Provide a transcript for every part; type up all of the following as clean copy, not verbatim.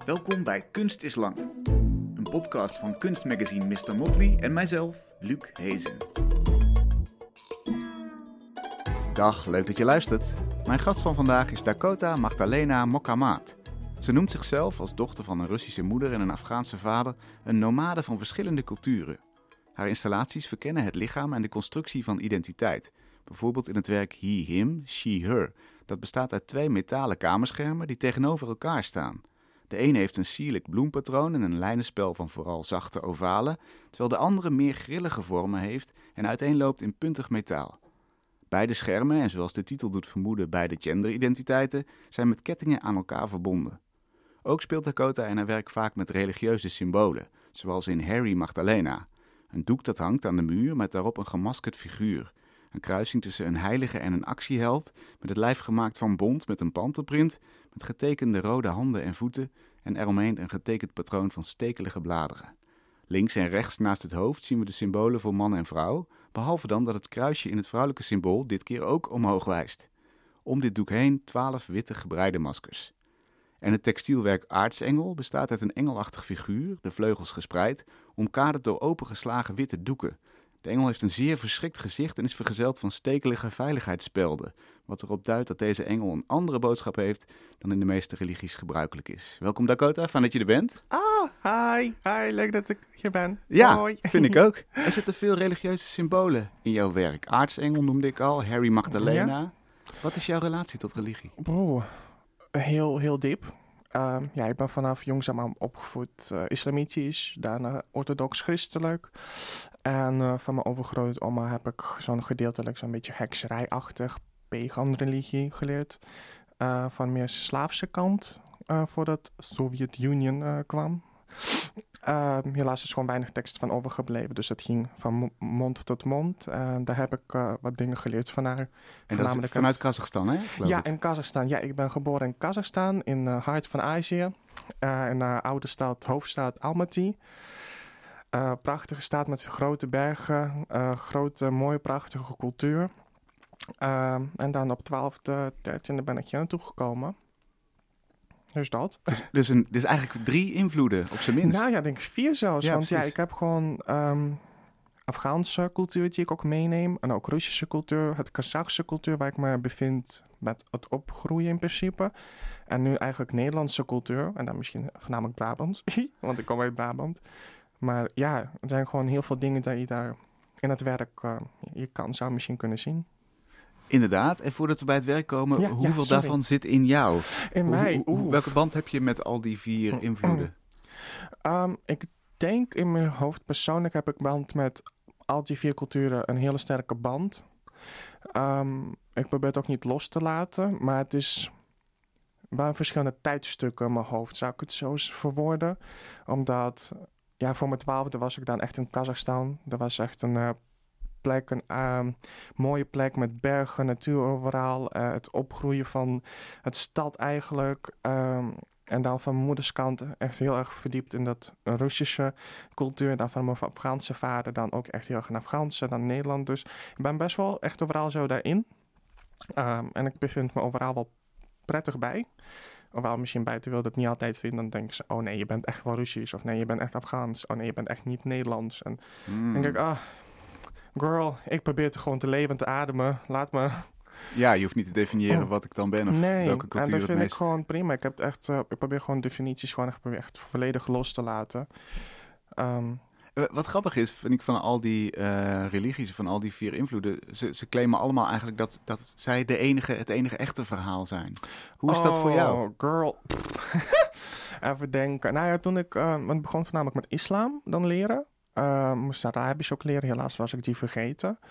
Welkom bij Kunst is Lang. Een podcast van kunstmagazine Mr. Motley en mijzelf, Luc Hezen. Dag, leuk dat je luistert. Mijn gast van vandaag is Dakota Magdalena Mokkamat. Ze noemt zichzelf als dochter van een Russische moeder en een Afghaanse vader een nomade van verschillende culturen. Haar installaties verkennen het lichaam en de constructie van identiteit. Bijvoorbeeld in het werk He, Him, She, Her. Dat bestaat uit 2 metalen kamerschermen die tegenover elkaar staan. De een heeft een sierlijk bloempatroon en een lijnenspel van vooral zachte ovalen, terwijl de andere meer grillige vormen heeft en uiteenloopt in puntig metaal. Beide schermen, en zoals de titel doet vermoeden beide genderidentiteiten, zijn met kettingen aan elkaar verbonden. Ook speelt Dakota in haar werk vaak met religieuze symbolen, zoals in Harry Magdalena. Een doek dat hangt aan de muur met daarop een gemaskerd figuur. Een kruising tussen een heilige en een actieheld, met het lijf gemaakt van bont met een panterprint, met getekende rode handen en voeten en eromheen een getekend patroon van stekelige bladeren. Links en rechts naast het hoofd zien we de symbolen voor man en vrouw, behalve dan dat het kruisje in het vrouwelijke symbool dit keer ook omhoog wijst. Om dit doek heen 12 witte gebreide maskers. En het textielwerk Aartsengel bestaat uit een engelachtig figuur, de vleugels gespreid, omkaderd door opengeslagen witte doeken. De engel heeft een zeer verschrikt gezicht en is vergezeld van stekelige veiligheidsspelden, wat erop duidt dat deze engel een andere boodschap heeft dan in de meeste religies gebruikelijk is. Welkom Dakota, fijn dat je er bent. Hi, leuk dat ik hier ben. Ja, Hoi. vind ik ook. Er zitten veel religieuze symbolen in jouw werk. Aartsengel noemde ik al, Harry Magdalena. Ja. Wat is jouw relatie tot religie? Heel diep. Ik ben vanaf jongs aan opgevoed islamitisch, daarna orthodox-christelijk. En van mijn overgrootoma heb ik zo'n gedeeltelijk zo'n beetje hekserijachtig pagan-religie geleerd. Van meer Slaafse kant, voordat Sovjet-Unie kwam. Helaas is er gewoon weinig tekst van overgebleven, dus het ging van mond tot mond. En daar heb ik wat dingen geleerd van haar. En dat is vanuit Kazachstan, hè? Ja, in Kazachstan. Ja, ik ben geboren in Kazachstan, in het hart van Azië. In de oude stad, hoofdstad Almaty. Prachtige stad met grote bergen, grote, mooie, prachtige cultuur. En dan op 12e, 13e ben ik hier naartoe gekomen. Dus dat. Dus eigenlijk 3 invloeden, op zijn minst. Nou ja, ik denk 4 zelfs. Ja, want precies. ik heb gewoon Afghaanse cultuur die ik ook meeneem. En ook Russische cultuur, het Kazachse cultuur waar ik me bevind met het opgroeien in principe. En nu eigenlijk Nederlandse cultuur. En dan misschien voornamelijk Brabants, want ik kom uit Brabant. Maar ja, er zijn gewoon heel veel dingen die je daar in het werk zou misschien kunnen zien. Inderdaad. En voordat we bij het werk komen, hoeveel daarvan zit in jou? In mij? Welke band heb je met al die 4 invloeden? Ik denk in mijn hoofd persoonlijk heb ik band met al die 4 culturen een hele sterke band. Ik probeer het ook niet los te laten, maar het is wel verschillende tijdstukken in mijn hoofd, zou ik het zo verwoorden. Omdat, voor mijn 12e was ik dan echt in Kazachstan. Dat was echt een plek, een mooie plek met bergen, natuur overal. Het opgroeien van het stad eigenlijk. En dan van mijn moeders kant echt heel erg verdiept in dat Russische cultuur. Dan van mijn Afghaanse vader dan ook echt heel erg in Afghaanse, dan Nederland. Dus ik ben best wel echt overal zo daarin. En ik bevind me overal wel prettig bij. Hoewel misschien buiten wil dat niet altijd vinden. Dan denken ze, oh nee, je bent echt wel Russisch. Of nee, je bent echt Afghaans. Oh nee, je bent echt niet Nederlands. En dan denk ik, girl, ik probeer het gewoon te leven en te ademen. Laat me. Ja, je hoeft niet te definiëren wat ik dan ben of welke cultuur en dat het vind meest. ik gewoon prima. Ik probeer gewoon definities echt volledig los te laten. Wat grappig is, vind ik van al die religies, van al die 4 invloeden, ze claimen allemaal eigenlijk dat zij het enige echte verhaal zijn. Hoe is dat voor jou? Oh, girl. Even denken. Nou ja, toen ik begon voornamelijk met islam dan leren. Moest Arabisch ook leren, helaas was ik die vergeten.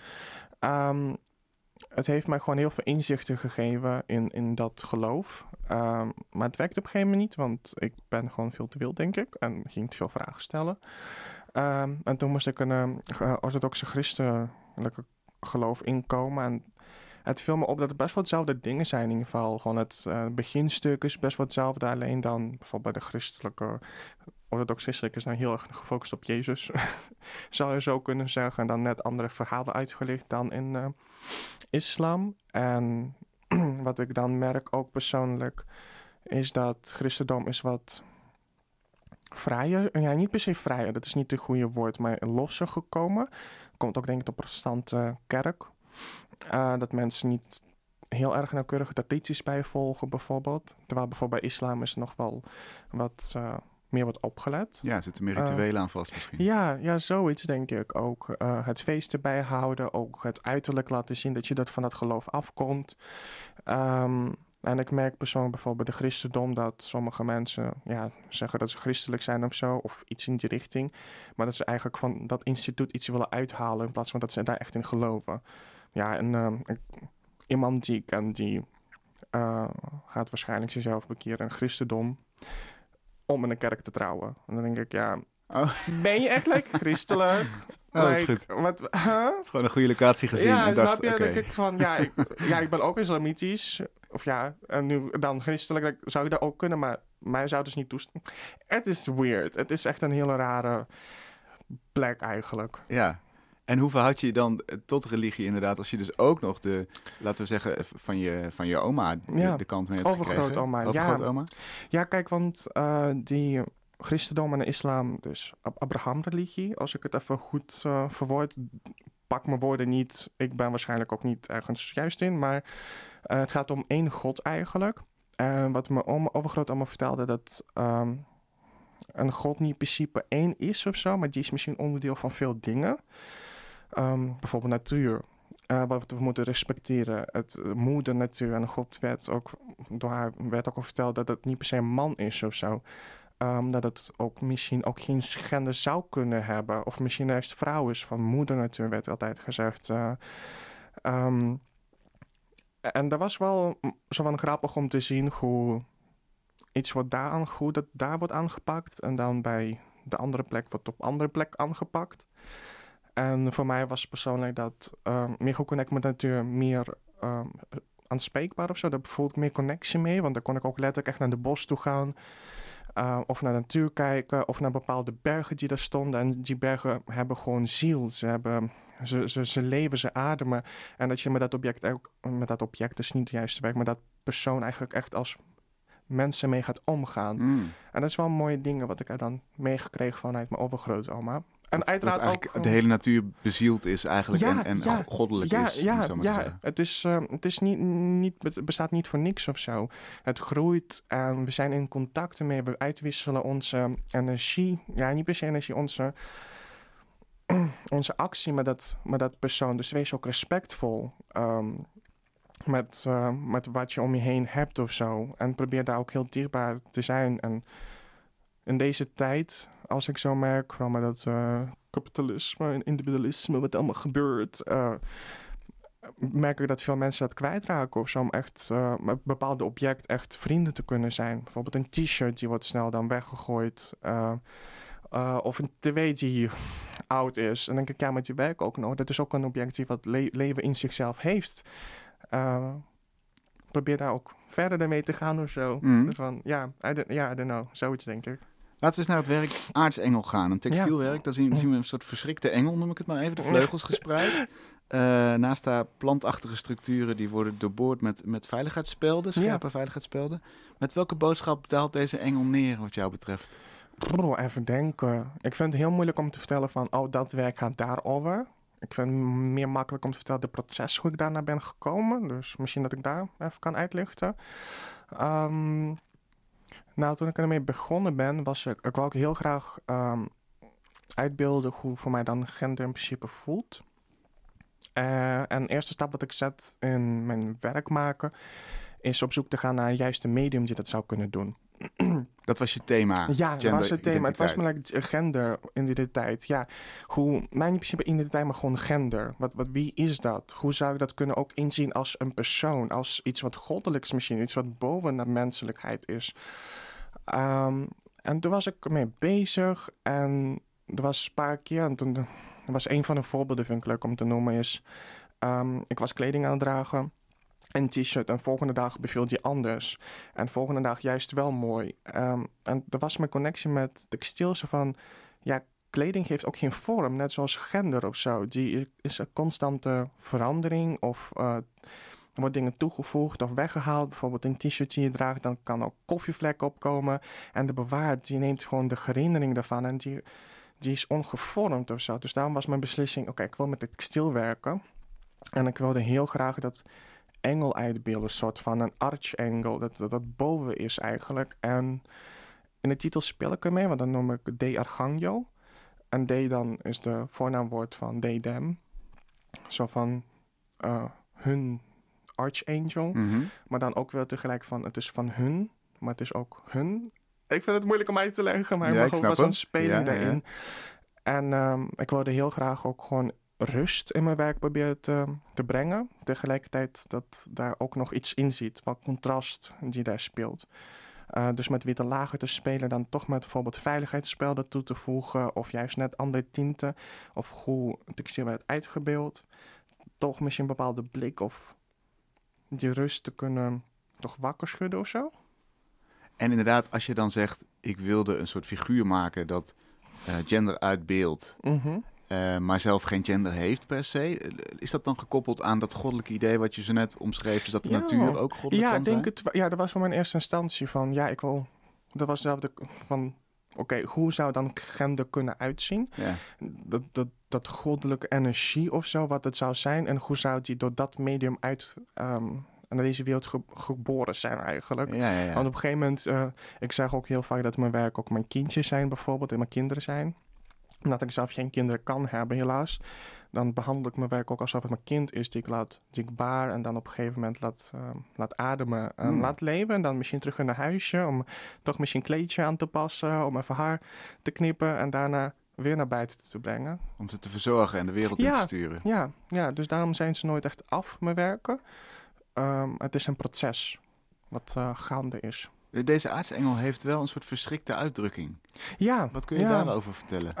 Het heeft mij gewoon heel veel inzichten gegeven in dat geloof. Maar het werkte op een gegeven moment niet, want ik ben gewoon veel te wild, denk ik. En ging te veel vragen stellen. En toen moest ik een orthodoxe christelijke geloof inkomen. En het viel me op dat het best wel hetzelfde dingen zijn in ieder geval. Gewoon het beginstuk is best wel hetzelfde. Alleen dan bijvoorbeeld bij de christelijke orthodox-christelijk is dan heel erg gefocust op Jezus. Zou je zo kunnen zeggen. En dan net andere verhalen uitgelegd dan in islam. En wat ik dan merk ook persoonlijk is dat christendom is wat vrijer, ja, niet per se vrijer, dat is niet het goede woord, maar losser gekomen. Komt ook denk ik door de protestante kerk. Dat mensen niet heel erg nauwkeurige tradities bijvolgen bijvoorbeeld. Terwijl bijvoorbeeld bij islam is er nog wel wat meer wordt opgelet. Ja, zitten meer rituelen aan vast misschien. Ja, zoiets denk ik ook. Het feest erbij houden, ook het uiterlijk laten zien dat je dat van dat geloof afkomt. En ik merk persoonlijk bijvoorbeeld bij de christendom dat sommige mensen zeggen dat ze christelijk zijn of zo, of iets in die richting. Maar dat ze eigenlijk van dat instituut iets willen uithalen in plaats van dat ze daar echt in geloven. Ja, en iemand die ik ken, die gaat waarschijnlijk zichzelf bekeren in christendom om in een kerk te trouwen. En dan denk ik, ben je echt christelijk? Dat is goed. Het is gewoon een goede locatie gezien. Ja, en snap je? Okay. Denk ik van, ik ben ook islamitisch. Of en nu dan christelijk, zou je dat ook kunnen, maar mij zou dus niet toestaan. Het is weird. Het is echt een hele rare plek eigenlijk. Ja. En hoe verhoud je je dan tot religie inderdaad, als je dus ook nog laten we zeggen, van je oma de kant mee hebt gekregen? Overgrootoma. Ja, kijk, want die christendom en de islam, dus Abraham-religie, als ik het even goed verwoord, pak mijn woorden niet, ik ben waarschijnlijk ook niet ergens juist in, maar het gaat om één God eigenlijk. Wat mijn overgrootoma vertelde, dat een God niet in principe één is of zo, maar die is misschien onderdeel van veel dingen. Bijvoorbeeld natuur, wat we moeten respecteren. Het moeder natuur en God werd ook door haar werd ook al verteld dat het niet per se een man is of zo. Dat het ook misschien ook geen gender zou kunnen hebben. Of misschien juist vrouw is van moeder natuur, werd altijd gezegd. En dat was wel zo van grappig om te zien hoe iets wordt daar wordt aangepakt. En dan bij de andere plek wordt op andere plek aangepakt. En voor mij was persoonlijk dat meer goed connect met de natuur meer aanspreekbaar of zo. Daar voelde ik meer connectie mee, want dan kon ik ook letterlijk echt naar de bos toe gaan. Of naar de natuur kijken, of naar bepaalde bergen die daar stonden. En die bergen hebben gewoon ziel. Ze leven, ze ademen. En dat je met dat object is niet het juiste werk, maar dat persoon eigenlijk echt als mensen mee gaat omgaan. En dat is wel mooie dingen wat ik er dan meegekregen vanuit mijn overgrootoma. En uiteraard dat ook de hele natuur bezield is eigenlijk en goddelijk is. Het bestaat niet voor niks of zo. Het groeit en we zijn in contact ermee. We uitwisselen onze energie. Ja, niet per se energie, onze actie met dat persoon. Dus wees ook respectvol met wat je om je heen hebt of zo. En probeer daar ook heel dierbaar te zijn. En in deze tijd, als ik zo merk van dat kapitalisme en individualisme, wat allemaal gebeurt, merk ik dat veel mensen dat kwijtraken of zo, om echt met bepaalde object echt vrienden te kunnen zijn. Bijvoorbeeld een t-shirt, die wordt snel dan weggegooid. Of een tv die oud is. En dan denk ik, met die werk ook nog. Dat is ook een object die wat leven in zichzelf heeft. Probeer daar ook verder mee te gaan of zo. Dus van, I don't know. Zoiets denk ik. Laten we eens naar het werk aartsengel gaan. Een textielwerk, daar zien we een soort verschrikte engel, noem ik het maar even. De vleugels gespreid. Naast daar plantachtige structuren die worden doorboord met veiligheidsspelden, scherpe veiligheidsspelden. Met welke boodschap daalt deze engel neer wat jou betreft? Even denken. Ik vind het heel moeilijk om te vertellen van, dat werk gaat daarover. Ik vind het meer makkelijk om te vertellen de proces hoe ik daarna ben gekomen. Dus misschien dat ik daar even kan uitlichten. Toen ik ermee begonnen ben, ik wou ook heel graag uitbeelden hoe voor mij dan gender in principe voelt. En de eerste stap wat ik zet in mijn werk maken, is op zoek te gaan naar juist een medium die dat zou kunnen doen. Dat was je thema? Ja, dat was het thema. Het was mijn gender-identiteit. Ja, niet in principe identiteit, maar gewoon gender. Wie is dat? Hoe zou ik dat kunnen ook inzien als een persoon? Als iets wat goddelijks misschien, iets wat boven de menselijkheid is. En toen was ik mee bezig en er was een paar keer, en toen was een van de voorbeelden, vind ik leuk om te noemen, is ik was kleding aan het dragen, een t-shirt, en volgende dag beviel die anders. En volgende dag juist wel mooi. En er was mijn connectie met textiel zo van, kleding heeft ook geen vorm, net zoals gender of zo. Die is een constante verandering of wordt dingen toegevoegd of weggehaald. Bijvoorbeeld een t-shirt die je draagt, dan kan ook koffievlekken opkomen. En de bewaard, die neemt gewoon de herinnering daarvan en die is ongevormd of zo. Dus daarom was mijn beslissing, oké, ik wil met textiel werken. En ik wilde heel graag dat engel uitbeelden, een soort van een archengel, dat boven is eigenlijk. En in de titel speel ik ermee, want dan noem ik De Archangel. En De dan is de voornaamwoord van they, them. Zo van hun archangel. Mhm. Maar dan ook wel tegelijk van, het is van hun, maar het is ook hun. Ik vind het moeilijk om uit te leggen, maar Ja, er ik mag ook snap wel zo'n hem. speling Ja, ja. daarin. En ik wilde heel graag ook gewoon rust in mijn werk proberen te brengen. Tegelijkertijd dat daar ook nog iets in zit, wat contrast die daar speelt. Dus met witte lagen te spelen, dan toch met bijvoorbeeld veiligheidsspelden toe te voegen, of juist net andere tinten, of hoe textiel werd uitgebeeld. Toch misschien een bepaalde blik of die rust te kunnen toch wakker schudden of zo. En inderdaad, als je dan zegt, ik wilde een soort figuur maken dat gender uitbeeldt, maar zelf geen gender heeft per se. Is dat dan gekoppeld aan dat goddelijke idee wat je zo net omschreef, dus dat de Ja. natuur ook goddelijk Ja, kan ik denk zijn? het. Ja, dat was voor mijn eerste instantie van, ja, ik wil. Dat was zelf van, oké, hoe zou dan gender kunnen uitzien? Ja. Dat goddelijke energie of zo, wat het zou zijn. En hoe zou die door dat medium uit naar deze wereld geboren zijn eigenlijk. Ja. Want op een gegeven moment, ik zeg ook heel vaak dat mijn werk ook mijn kindjes zijn bijvoorbeeld en mijn kinderen zijn. Omdat ik zelf geen kinderen kan hebben helaas. Dan behandel ik mijn werk ook alsof het mijn kind is die ik baar en dan op een gegeven moment laat ademen en laat leven. En dan misschien terug in een huisje om toch misschien een kleedje aan te passen, om even haar te knippen en daarna weer naar buiten te brengen. Om ze te verzorgen en de wereld in te sturen. Ja, dus daarom zijn ze nooit echt af, mijn werken. Het is een proces wat gaande is. Deze aartsengel heeft wel een soort verschrikte uitdrukking. Ja. Wat kun je daarover vertellen?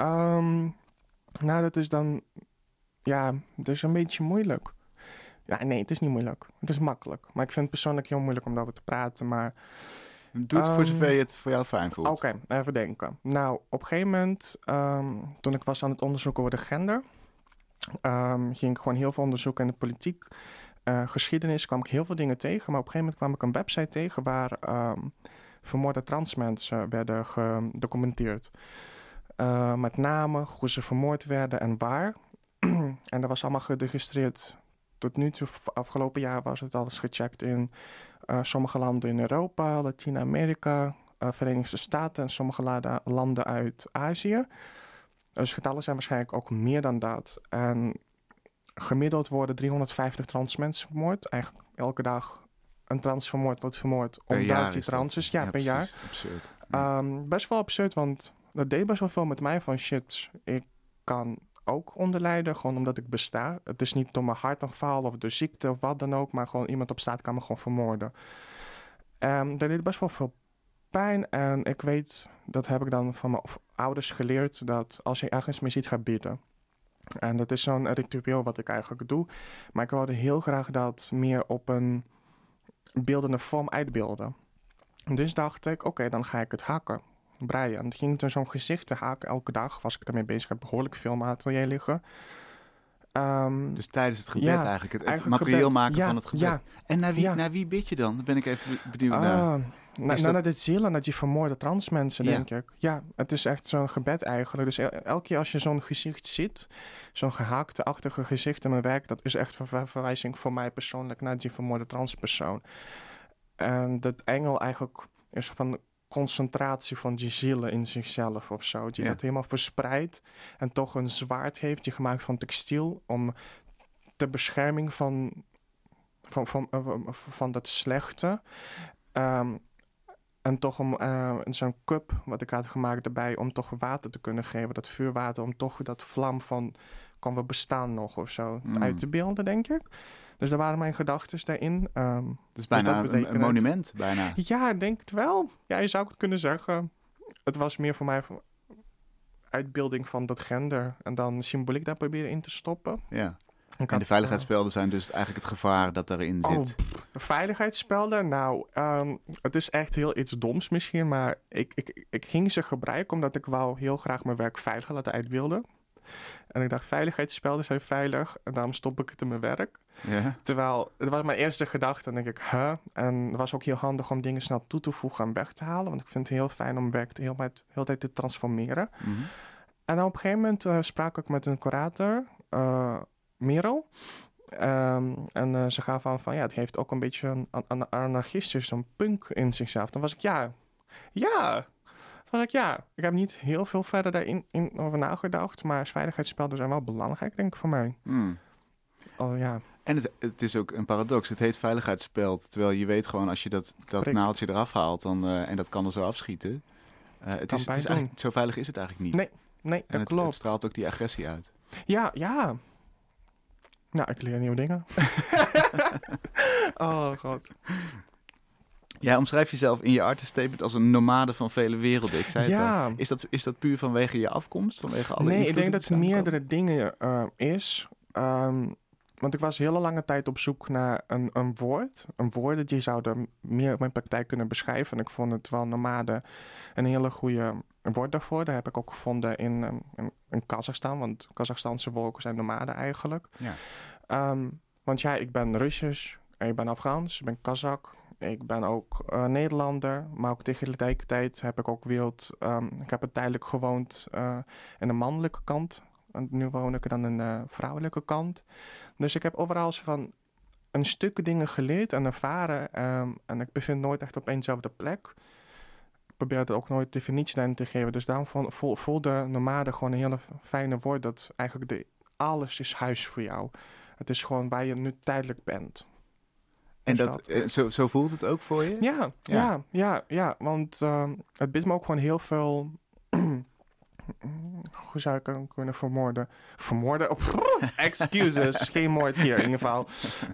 Nou, dat is dan... Ja, dat is een beetje moeilijk. Ja, nee, het is niet moeilijk. Het is makkelijk. Maar ik vind het persoonlijk heel moeilijk om daarover te praten, maar... Doe het voor zover je het voor jou fijn voelt. Oké, even denken. Nou, op een gegeven moment, toen ik was aan het onderzoeken over de gender, ging ik gewoon heel veel onderzoeken in de politiek, geschiedenis, kwam ik heel veel dingen tegen. Maar op een gegeven moment kwam ik een website tegen waar vermoorde transmensen werden gedocumenteerd. Met namen, hoe ze vermoord werden en waar. En dat was allemaal geregistreerd. Tot nu toe, afgelopen jaar was het alles gecheckt in sommige landen in Europa, Latijns-Amerika, Verenigde Staten en sommige landen uit Azië. Dus getallen zijn waarschijnlijk ook meer dan dat. En gemiddeld worden 350 trans mensen vermoord. Eigenlijk elke dag een trans wordt vermoord omdat hij trans is. Ja, per jaar. Absurd. Best wel absurd, want dat deed best wel veel met mij van shit. Ik kan ook onder lijden, gewoon omdat ik besta. Het is niet door mijn hartaanval of door ziekte of wat dan ook, maar gewoon iemand op straat kan me gewoon vermoorden. Dat deed best wel veel pijn en ik weet, dat heb ik dan van mijn ouders geleerd, dat als je ergens mee ziet, ga bidden. En dat is zo'n ritueel wat ik eigenlijk doe. Maar ik wilde heel graag dat meer op een beeldende vorm uitbeelden. Dus dacht ik, oké, dan ga ik het hakken. Breien. En dan ging ik er zo'n gezicht te haken. Elke dag was ik ermee bezig. Ik heb behoorlijk veel in mijn atelier liggen. Dus tijdens het gebed eigenlijk. Het eigenlijk materieel gebed. maken van het gebed. Ja. En naar wie bid je dan? Daar ben ik even benieuwd naar. Naar de zielen, naar die vermoorde trans mensen, denk ik. Ja, het is echt zo'n gebed eigenlijk. Dus elke keer als je zo'n gezicht ziet, zo'n gehaakte-achtige gezicht in mijn werk, dat is echt een verwijzing voor mij persoonlijk naar die vermoorde transpersoon. En dat engel eigenlijk is van concentratie van die zielen in zichzelf of zo. Die dat helemaal verspreidt en toch een zwaard heeft die gemaakt van textiel om ter bescherming van dat slechte. En toch om zo'n cup wat ik had gemaakt erbij om toch water te kunnen geven, dat vuurwater, om toch dat vlam van kan we bestaan nog of zo uit te beelden, denk ik. Dus daar waren mijn gedachten daarin. Dus bijna dus een monument, bijna. Ja, ik denk het wel. Ja, je zou het kunnen zeggen. Het was meer voor mij uitbeelding van dat gender. En dan symboliek daar proberen in te stoppen. Ja. En de veiligheidsspelden zijn dus eigenlijk het gevaar dat erin zit. Veiligheidsspelden? Nou, het is echt heel iets doms misschien. Maar ik ging ze gebruiken omdat ik wou heel graag mijn werk veilig laten uitbeelden. En ik dacht, veiligheidsspelden zijn veilig. En daarom stop ik het in mijn werk. Ja. Terwijl, het was mijn eerste gedachte. En dan denk ik, En het was ook heel handig om dingen snel toe te voegen en weg te halen. Want ik vind het heel fijn om werk de hele tijd te transformeren. Mhm. En dan op een gegeven moment sprak ik met een curator, Merel. En ze gaf aan van, het heeft ook een beetje een anarchistisch, een punk in zichzelf. Dan was ik, ja. Toen was ik, ik heb niet heel veel verder daarin over nagedacht. Maar veiligheidsspelden zijn wel belangrijk, denk ik, voor mij. Oh, ja. En het is ook een paradox. Het heet veiligheidsspeld. Terwijl je weet gewoon, als je dat naaldje eraf haalt dan, en dat kan er zo afschieten. Het is eigenlijk, zo veilig is het eigenlijk niet. Nee, dat klopt. Het straalt ook die agressie uit. Ja. Nou, ik leer nieuwe dingen. Oh, god. Jij omschrijft jezelf in je artist statement als een nomade van vele werelden. Ik zei het al. Is dat puur vanwege je afkomst? Vanwege alle ik denk dat het meerdere dingen is. Want ik was hele lange tijd op zoek naar een woord. Een woorden die zouden meer mijn praktijk kunnen beschrijven. En ik vond het wel nomade een hele goede woord daarvoor. Dat heb ik ook gevonden in Kazachstan. Want Kazachstanse volken zijn nomaden eigenlijk. Ja. Want ik ben Russisch, ik ben Afghaans, ik ben Kazak. Ik ben ook Nederlander, maar ook tegelijkertijd heb ik ook ik heb tijdelijk gewoond in de mannelijke kant. En nu woon ik dan in de vrouwelijke kant. Dus ik heb overal van een stuk dingen geleerd en ervaren. En ik bevind nooit echt op eenzelfde plek. Ik probeer er ook nooit definitie aan te geven. Dus daarom voelde nomade gewoon een hele fijne woord. Dat eigenlijk alles is huis voor jou. Het is gewoon waar je nu tijdelijk bent. En zo voelt het ook voor je? Ja. Want het biedt me ook gewoon heel veel... Hoe zou ik hem kunnen vermoorden? Vermoorden? Excuses, geen moord hier in ieder geval.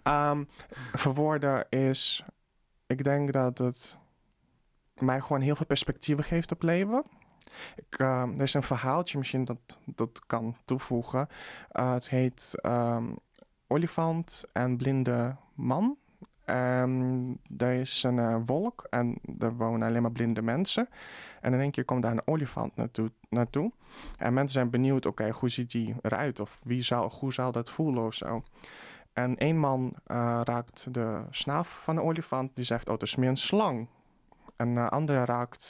Verwoorden is... Ik denk dat het mij gewoon heel veel perspectieven geeft op leven. Er is een verhaaltje misschien dat kan toevoegen. Het heet Olifant en Blinde Man. Er is een wolk en er wonen alleen maar blinde mensen. En in één keer komt daar een olifant naartoe. En mensen zijn benieuwd, hoe ziet die eruit? Of hoe zou dat voelen of zo? En één man raakt de snaaf van de olifant. Die zegt, het is meer een slang. En een andere raakt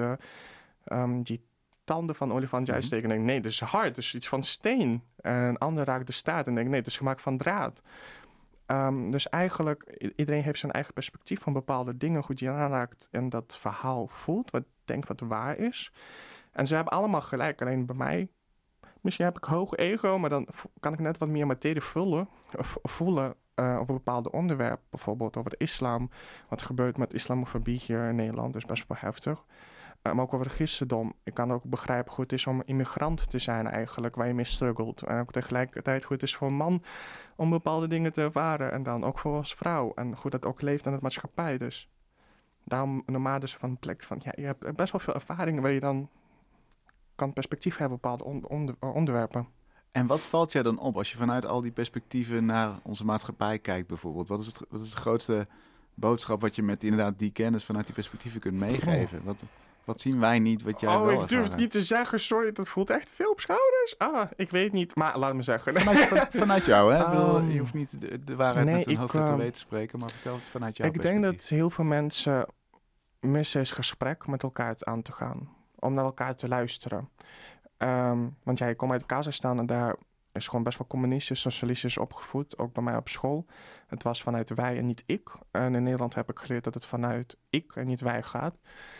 die tanden van de olifant uitsteken. En denkt, nee, dat is hard, dat is iets van steen. En een ander raakt de staart en denkt, nee, het is gemaakt van draad. Dus eigenlijk, iedereen heeft zijn eigen perspectief van bepaalde dingen, hoe die aanraakt en dat verhaal voelt, wat waar is. En ze hebben allemaal gelijk, alleen bij mij, misschien heb ik hoog ego, maar dan kan ik net wat meer materie voelen over bepaalde onderwerpen, bijvoorbeeld over de islam. Wat gebeurt met islamofobie hier in Nederland, is best wel heftig. Maar ook over het christendom. Ik kan ook begrijpen hoe het is om immigrant te zijn eigenlijk, waar je mee struggelt. En ook tegelijkertijd hoe het is voor een man om bepaalde dingen te ervaren. En dan ook voor als vrouw. En hoe dat ook leeft in het maatschappij. Dus daarom nomades van een plek van... je hebt best wel veel ervaringen waar je dan kan perspectief hebben op bepaalde onderwerpen. En wat valt jij dan op als je vanuit al die perspectieven naar onze maatschappij kijkt bijvoorbeeld? Wat is de grootste boodschap wat je met inderdaad die kennis vanuit die perspectieven kunt meegeven? Wat zien wij niet, wat jij wel ik durf het niet te zeggen. Sorry, dat voelt echt veel op schouders. Ik weet niet. Maar laat me zeggen. Vanuit jou, hè? Je hoeft niet de waarheid met een hoofdletter W te spreken, maar vertel het vanuit jouw perspectief. Ik denk dat heel veel mensen missen is gesprek met elkaar aan te gaan. Om naar elkaar te luisteren. Want je komt uit Kazachstan en daar is gewoon best wel communistisch, socialistisch opgevoed. Ook bij mij op school. Het was vanuit wij en niet ik. En in Nederland heb ik geleerd dat het vanuit ik en niet wij gaat.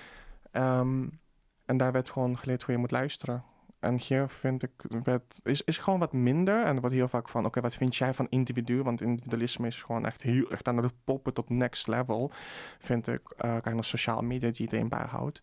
En daar werd gewoon geleerd hoe je moet luisteren. En hier vind ik, is gewoon wat minder. En er wordt heel vaak van, wat vind jij van individu? Want individualisme is gewoon echt heel erg aan het poppen tot next level. Vind ik, kijk naar sociale media die iedereen bijhoudt.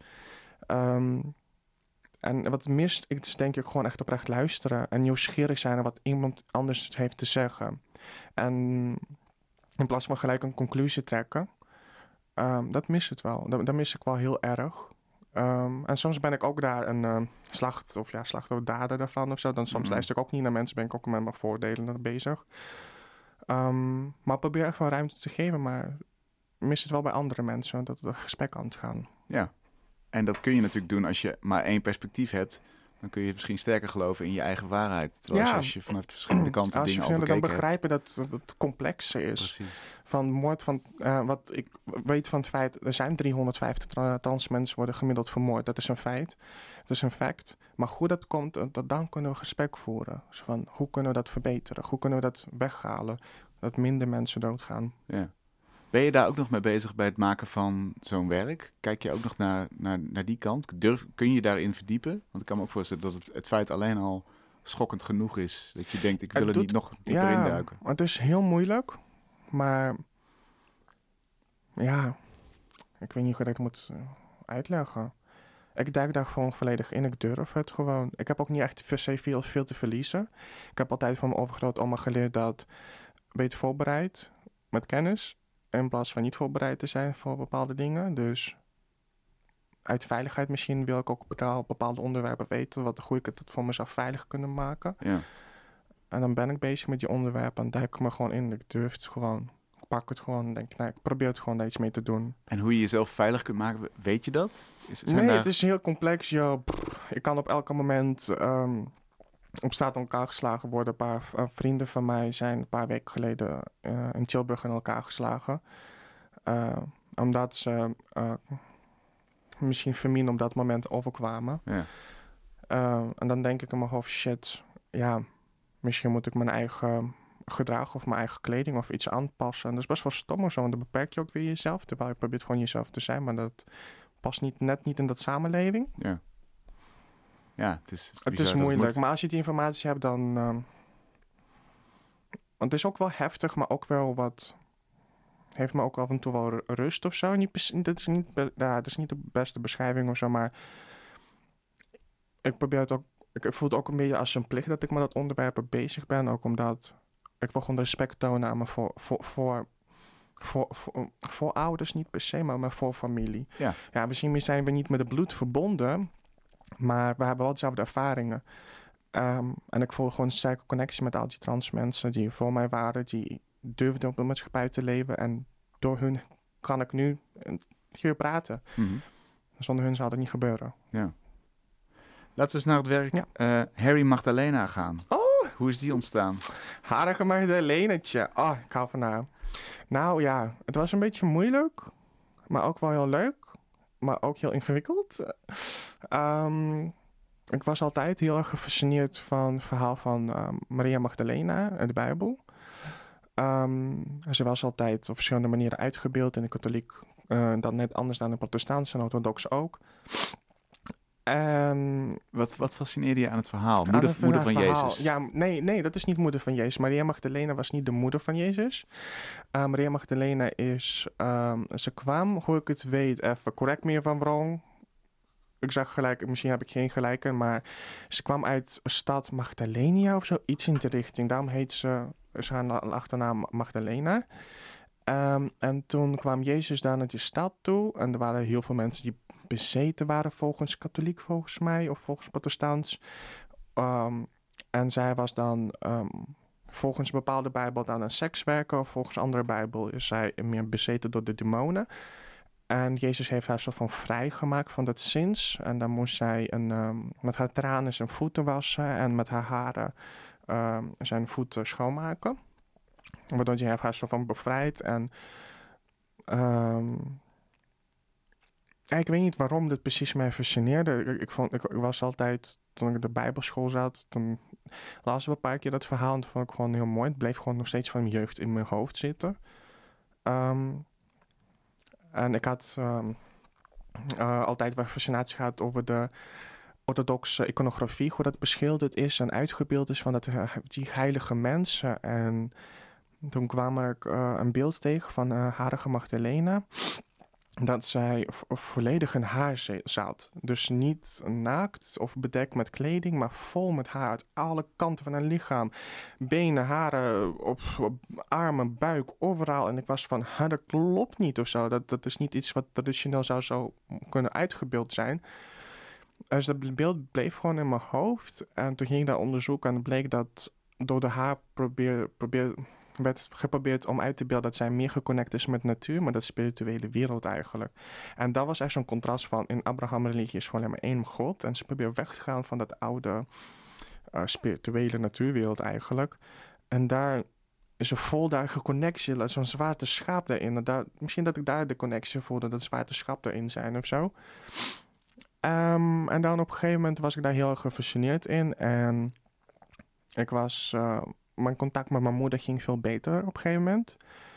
En wat mist, is denk ik gewoon echt oprecht luisteren. En nieuwsgierig zijn naar wat iemand anders heeft te zeggen. En in plaats van gelijk een conclusie trekken. Dat mist het wel. Dat mis ik wel heel erg. En soms ben ik ook daar een slachtoffer dader daarvan of zo. Dan soms luister ik ook niet naar mensen, ben ik ook met mijn voordelen bezig. Maar probeer echt wel ruimte te geven, maar mis het wel bij andere mensen, dat het gesprek aan te gaan. Ja, en dat kun je natuurlijk doen als je maar één perspectief hebt. Dan kun je misschien sterker geloven in je eigen waarheid. Terwijl als je vanuit verschillende kanten dingen al bekeken dan begrijpen dat het complexer is. Precies. Van moord van... wat ik weet van het feit... Er zijn 350 trans mensen worden gemiddeld vermoord. Dat is een feit. Dat is een fact. Maar hoe dat komt, dan kunnen we gesprek voeren. Dus van, hoe kunnen we dat verbeteren? Hoe kunnen we dat weghalen? Dat minder mensen doodgaan. Ja. Ben je daar ook nog mee bezig bij het maken van zo'n werk? Kijk je ook nog naar die kant? Kun je je daarin verdiepen? Want ik kan me ook voorstellen dat het feit alleen al schokkend genoeg is. Dat je denkt, ik wil er niet nog dieper induiken. Het is heel moeilijk. Maar ja, ik weet niet hoe ik het moet uitleggen. Ik duik daar gewoon volledig in. Ik durf het gewoon. Ik heb ook niet echt per se veel te verliezen. Ik heb altijd van mijn overgrootoma geleerd dat beter voorbereid met kennis, in plaats van niet voorbereid te zijn voor bepaalde dingen. Dus uit veiligheid misschien wil ik ook bepaalde onderwerpen weten, hoe ik het voor mezelf veilig kunnen maken. Ja. En dan ben ik bezig met die onderwerpen en duik ik me gewoon in. Ik durf het gewoon. Ik pak het gewoon en denk, ik probeer het gewoon daar iets mee te doen. En hoe je jezelf veilig kunt maken, weet je dat? Het is heel complex. Ik kan op elk moment op straat in elkaar geslagen worden. Een paar vrienden van mij zijn een paar weken geleden in Tilburg in elkaar geslagen. Omdat ze misschien familie op dat moment overkwamen. Ja. En dan denk ik in mijn hoofd, shit, misschien moet ik mijn eigen gedrag of mijn eigen kleding of iets aanpassen. En dat is best wel stom of zo, want dan beperk je ook weer jezelf. Terwijl je probeert gewoon jezelf te zijn, maar dat past net niet in dat samenleving. Ja. Ja, het is moeilijk. Maar als je die informatie hebt, dan... want het is ook wel heftig, maar ook wel wat... Heeft me ook af en toe wel rust of zo. Dat is niet de beste beschrijving of zo, maar... Ik probeer het ook... Ik voel het ook een beetje als een plicht dat ik met dat onderwerp bezig ben. Ook omdat ik wil gewoon respect tonen aan me voor ouders niet per se, maar voor familie. Ja, misschien zijn we niet met het bloed verbonden, maar we hebben wel dezelfde ervaringen. En ik voel gewoon een sterke connectie met al die trans mensen die voor mij waren, die durfden op de maatschappij te leven. En door hun kan ik nu hier praten. Mm-hmm. Zonder hun zou dat niet gebeuren. Ja. Laten we eens naar het werk Harry Magdalena gaan. Oh! Hoe is die ontstaan? Harige Magdalenetje. Oh, ik hou van haar. Nou ja, het was een beetje moeilijk. Maar ook wel heel leuk. Maar ook heel ingewikkeld. Ik was altijd heel erg gefascineerd van het verhaal van Maria Magdalena uit de Bijbel. Ze was altijd op verschillende manieren uitgebeeld in de katholiek. Dat net anders dan de protestantse en orthodox ook. Wat fascineerde je aan het verhaal? Moeder van Jezus? Ja, nee, dat is niet moeder van Jezus. Maria Magdalena was niet de moeder van Jezus. Maria Magdalena is... ze kwam, hoe ik het weet, even correct me if I'm wrong. Ik zag gelijk, misschien heb ik geen gelijke, maar ze kwam uit stad Magdalenia of zo, iets in de richting. Daarom heet ze haar achternaam Magdalena. En toen kwam Jezus daar naar die stad toe en er waren heel veel mensen die bezeten waren volgens katholiek volgens mij of volgens protestants. En zij was dan volgens een bepaalde bijbel dan een sekswerker. Volgens andere bijbel is zij meer bezeten door de demonen. En Jezus heeft haar soort van vrijgemaakt van dat zins. En dan moest zij met haar tranen zijn voeten wassen en met haar haren zijn voeten schoonmaken. Waardoor hij haar soort van bevrijd. En ik weet niet waarom dit precies mij fascineerde. Ik was altijd, toen ik op de bijbelschool zat, toen las ik een paar keer dat verhaal en dat vond ik gewoon heel mooi. Het bleef gewoon nog steeds van mijn jeugd in mijn hoofd zitten. En ik had altijd wel fascinatie gehad over de orthodoxe iconografie, hoe dat beschilderd is en uitgebeeld is van die heilige mensen. En toen kwam ik een beeld tegen van Harige Magdalena. Dat zij volledig in haar zat. Dus niet naakt of bedekt met kleding, maar vol met haar uit alle kanten van haar lichaam. Benen, haren, op armen, buik, overal. En ik was van, dat klopt niet of zo. Dat is niet iets wat traditioneel zou zo kunnen uitgebeeld zijn. Dus dat beeld bleef gewoon in mijn hoofd. En toen ging ik daar onderzoeken en bleek dat door de haar werd geprobeerd om uit te beelden dat zij meer geconnect is met natuur, met de spirituele wereld eigenlijk. En dat was echt zo'n contrast van, in Abraham-religie is gewoon alleen maar één God. En ze probeert weg te gaan van dat oude spirituele natuurwereld eigenlijk. En daar is een voldadige connectie, zo'n zwaarteschap daarin. Misschien dat ik daar de connectie voelde, dat zwaarteschap erin zijn of zo. En dan op een gegeven moment was ik daar heel erg gefascineerd in. En ik was... mijn contact met mijn moeder ging veel beter op een gegeven moment.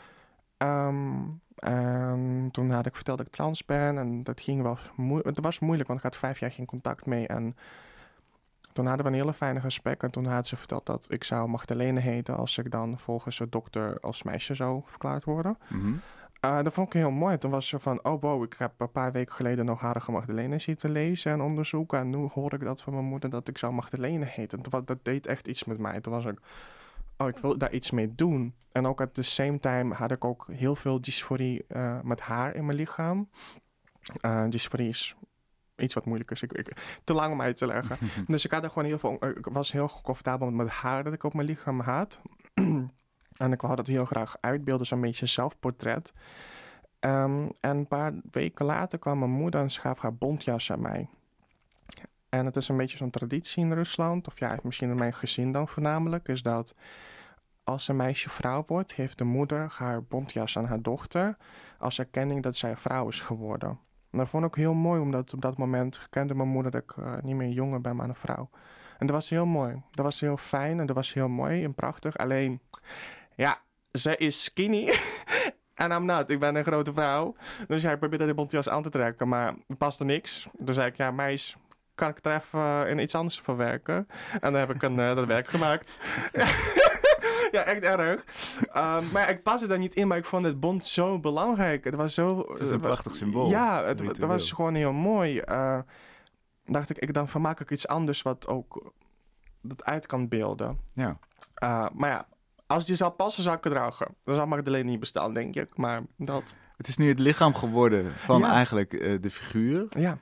En toen had ik verteld dat ik trans ben. En dat ging wel het was moeilijk, want ik had 5 jaar geen contact mee. En toen hadden we een hele fijne gesprek. En toen had ze verteld dat ik zou Magdalene heten als ik dan volgens de dokter als meisje zou verklaard worden. Mhm. Dat vond ik heel mooi. Toen was ze van, oh wow, ik heb een paar weken geleden nog Heilige Magdalene zitten lezen en onderzoeken. En nu hoorde ik dat van mijn moeder dat ik zou Magdalene heten. Dat deed echt iets met mij. Toen was ik, oh, ik wil daar iets mee doen. En ook at the same time had ik ook heel veel dysforie met haar in mijn lichaam. Dysforie is iets wat moeilijk is. Te lang om uit te leggen. Dus ik had er gewoon heel veel... Ik was heel comfortabel met haar dat ik op mijn lichaam had. En ik wou dat heel graag uitbeelden, zo'n beetje zelfportret. En een paar weken later kwam mijn moeder en schaf haar bontjas aan mij. En het is een beetje zo'n traditie in Rusland, of ja, misschien in mijn gezin dan voornamelijk, is dat als een meisje vrouw wordt, heeft de moeder haar bontjas aan haar dochter als erkenning dat zij vrouw is geworden. En dat vond ik heel mooi, omdat op dat moment kende mijn moeder dat ik niet meer een jongen ben, maar een vrouw. En dat was heel mooi. Dat was heel fijn en dat was heel mooi en prachtig. Alleen, ja, zij is skinny en I'm not. Ik ben een grote vrouw. Dus ja, ik probeerde die bontjas aan te trekken, maar er paste niks. Toen zei ik, ja meis, kan ik er even in iets anders verwerken? En dan heb ik dat werk gemaakt. Ja, echt erg. Maar ik paste daar niet in, maar ik vond het bont zo belangrijk. Het was zo... Het is een prachtig symbool. Ja, het was gewoon heel mooi. Dacht ik, dan vermaak ik iets anders wat ook dat uit kan beelden. Ja. Maar ja, als die zou passen, zou ik het dragen. Dan zou Magdalene niet bestaan, denk ik. Maar dat... Het is nu het lichaam geworden van eigenlijk de figuur. Ja.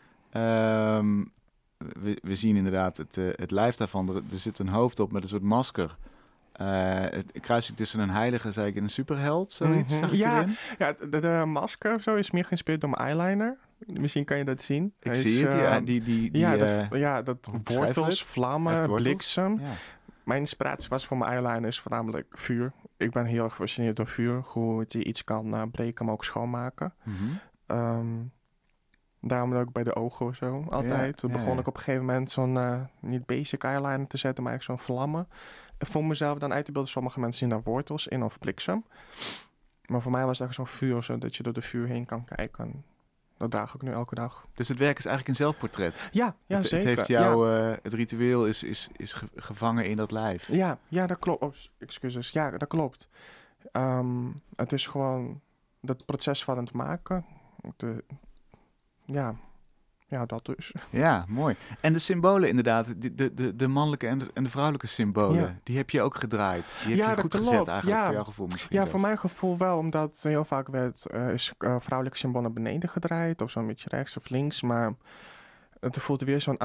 We zien inderdaad het lijf daarvan. Er zit een hoofd op met een soort masker. Het kruising tussen een heilige, zei ik, en een superheld. Zoiets zag ik erin. Ja, de masker of zo is meer geïnspireerd door mijn eyeliner. Misschien kan je dat zien. Ik zie het, ja. Dat wortels, vlammen, bliksem. Ja. Mijn inspiratie was voor mijn eyeliner is voornamelijk vuur. Ik ben heel erg gefascineerd door vuur. Hoe het je iets kan breken, maar ook schoonmaken. Mm-hmm. Daarom ook bij de ogen of zo, altijd. Toen begon ik op een gegeven moment zo'n, niet basic eyeliner te zetten, maar eigenlijk zo'n vlammen. Voor mezelf dan uit te beelden. Sommige mensen zien daar wortels in of bliksem. Maar voor mij was het echt zo'n vuur, zodat je door de vuur heen kan kijken. Dat draag ik nu elke dag. Dus het werk is eigenlijk een zelfportret? Ja, zeker. Het heeft jou, het ritueel is gevangen in dat lijf? Ja, dat klopt. Oh, excuses. Ja, dat klopt. Het is gewoon dat proces van het maken. Ja, dat dus. Ja, mooi. En de symbolen inderdaad, de mannelijke en de vrouwelijke symbolen, die heb je ook gedraaid. Die heb je goed gezet eigenlijk voor jouw gevoel misschien. Ja, voor mijn gevoel wel, omdat heel vaak is vrouwelijke symbool naar beneden gedraaid, of zo'n beetje rechts of links, maar het voelt weer zo'n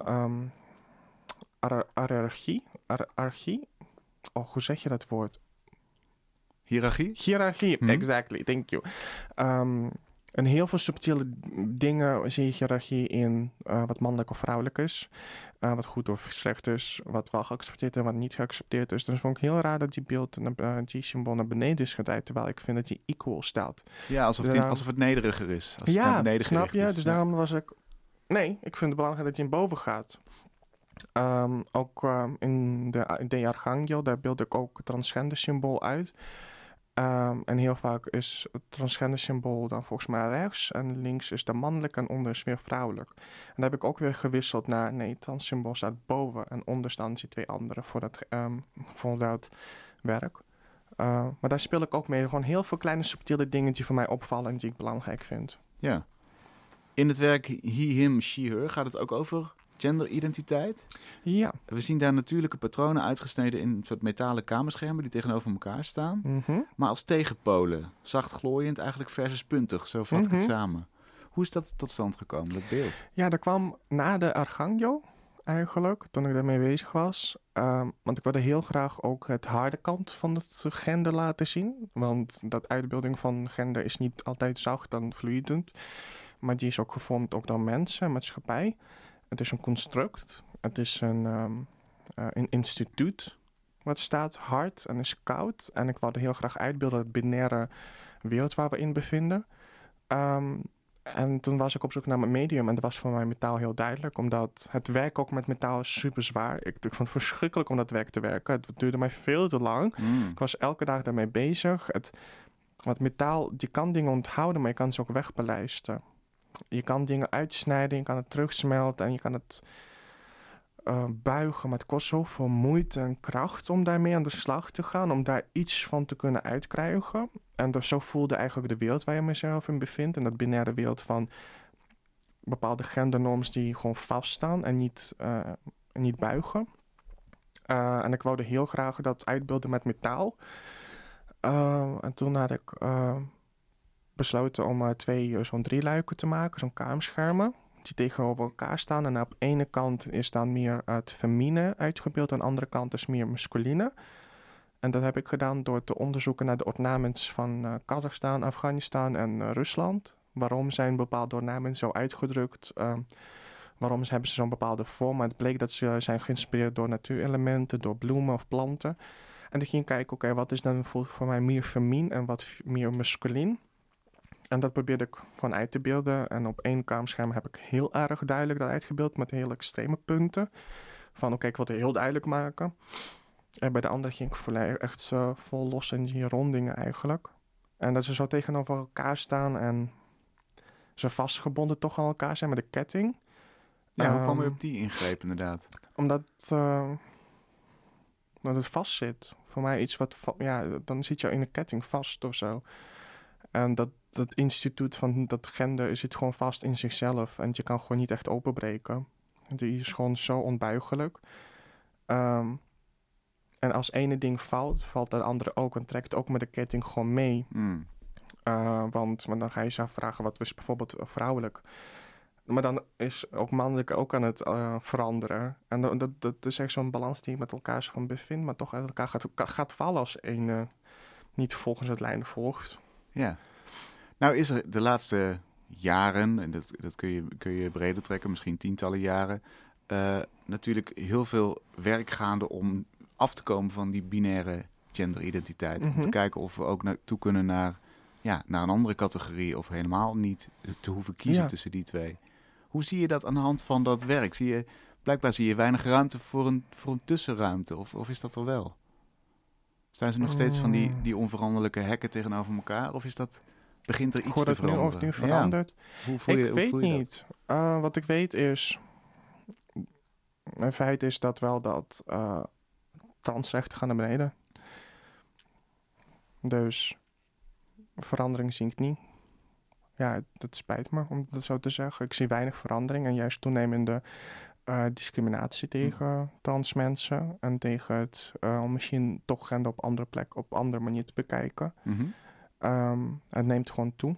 hiërarchie. Oh, hoe zeg je dat woord? Hiërarchie? Hiërarchie, exactly, thank you. En heel veel subtiele dingen zie je hiërarchie in wat mannelijk of vrouwelijk is. Wat goed of slecht is. Wat wel geaccepteerd en wat niet geaccepteerd is. Dus vond ik heel raar dat die beeld, die symbool naar beneden is gedraaid. Terwijl ik vind dat die equal staat. Ja, alsof het nederiger is. Als het naar beneden snap je? is. Dus daarom was ik... Nee, ik vind het belangrijk dat je in boven gaat. Ook in de Archangel, daar beeld ik ook het transgender symbool uit. En heel vaak is het transgender symbool dan volgens mij rechts. En links is de mannelijk en onder is weer vrouwelijk. En daar heb ik ook weer gewisseld naar... Nee, het trans symbool staat boven en onder staan die 2 andere voor dat werk. Maar daar speel ik ook mee. Gewoon heel veel kleine subtiele dingen die voor mij opvallen en die ik belangrijk vind. Ja. In het werk He, Him, She, Her gaat het ook over genderidentiteit. Ja. We zien daar natuurlijke patronen uitgesneden in een soort metalen kamerschermen die tegenover elkaar staan. Mm-hmm. Maar als tegenpolen. Zacht glooiend eigenlijk versus puntig. Zo vat ik het samen. Hoe is dat tot stand gekomen, dat beeld? Ja, dat kwam na de Archangel. eigenlijk, toen ik daarmee bezig was. Want ik wilde heel graag ook het harde kant van het gender laten zien. Want dat uitbeelding van gender is niet altijd zacht en fluidend. Maar die is ook gevormd ook door mensen, maatschappij. Het is een construct. Het is een instituut. Wat staat hard en is koud. En ik wilde heel graag uitbeelden het binaire wereld waar we in bevinden. En toen was ik op zoek naar mijn medium. En dat was voor mij metaal heel duidelijk. Omdat het werk ook met metaal is super zwaar. Ik vond het verschrikkelijk om dat werk te werken. Het duurde mij veel te lang. Ik was elke dag daarmee bezig. Want metaal, je kan dingen onthouden, maar je kan ze ook wegbelijsten. Je kan dingen uitsnijden, je kan het terugsmelten en je kan het buigen. Maar het kost zoveel moeite en kracht om daarmee aan de slag te gaan. Om daar iets van te kunnen uitkrijgen. En zo voelde eigenlijk de wereld waar je mezelf in bevindt. En dat binaire wereld van bepaalde gendernorms die gewoon vaststaan en niet buigen. En ik wilde heel graag dat uitbeelden met metaal. En toen had ik besloten om zo'n 3 luiken te maken, zo'n kamersschermen. Die tegenover elkaar staan. En op de ene kant is dan meer het feminine uitgebeeld. En aan de andere kant is meer masculine. En dat heb ik gedaan door te onderzoeken naar de ornaments van Kazachstan, Afghanistan en Rusland. Waarom zijn bepaalde ornaments zo uitgedrukt? Waarom hebben ze zo'n bepaalde vorm? Maar het bleek dat ze zijn geïnspireerd door natuurelementen, door bloemen of planten. En toen ging ik kijken, oké, wat is dan voor mij meer femien en wat meer masculin? En dat probeerde ik gewoon uit te beelden. En op 1 kamerscherm heb ik heel erg duidelijk dat uitgebeeld met heel extreme punten. Van oké, ik wil het heel duidelijk maken. En bij de andere ging ik echt vol los in die rondingen eigenlijk. En dat ze zo tegenover elkaar staan en ze vastgebonden toch aan elkaar zijn met een ketting. Ja, hoe kwam je op die ingreep inderdaad? Omdat het vast zit. Voor mij iets wat... dan zit je in een ketting vast of zo. En dat instituut van dat gender zit gewoon vast in zichzelf. En je kan gewoon niet echt openbreken. Die is gewoon zo onbuigelijk. En als ene ding valt de andere ook. En trekt ook met de ketting gewoon mee. Want dan ga je je afvragen, wat is bijvoorbeeld vrouwelijk? Maar dan is ook mannelijk ook aan het veranderen. En dat is echt zo'n balans die je met elkaar zo van bevindt. Maar toch uit elkaar gaat vallen als één niet volgens het lijnen volgt. Ja. Nou is er de laatste jaren, en dat kun je breder trekken, misschien tientallen jaren, natuurlijk heel veel werk gaande om af te komen van die binaire genderidentiteit. Mm-hmm. Om te kijken of we ook naartoe kunnen naar een andere categorie of helemaal niet te hoeven kiezen tussen die twee. Hoe zie je dat aan de hand van dat werk? Blijkbaar zie je weinig ruimte voor een tussenruimte, of is dat er wel? Zijn ze nog steeds van die onveranderlijke hekken tegenover elkaar, of begint er iets te veranderen? Of het nu verandert? Ja. Hoe voel je weet dat? niet. Wat ik weet is... Een feit is dat transrechten gaan naar beneden. Dus verandering zie ik niet. Ja, dat spijt me om dat zo te zeggen. Ik zie weinig verandering en juist toenemende discriminatie tegen trans mensen. En tegen het misschien toch gender op andere plek, op andere manier te bekijken. Mm-hmm. Het neemt gewoon toe.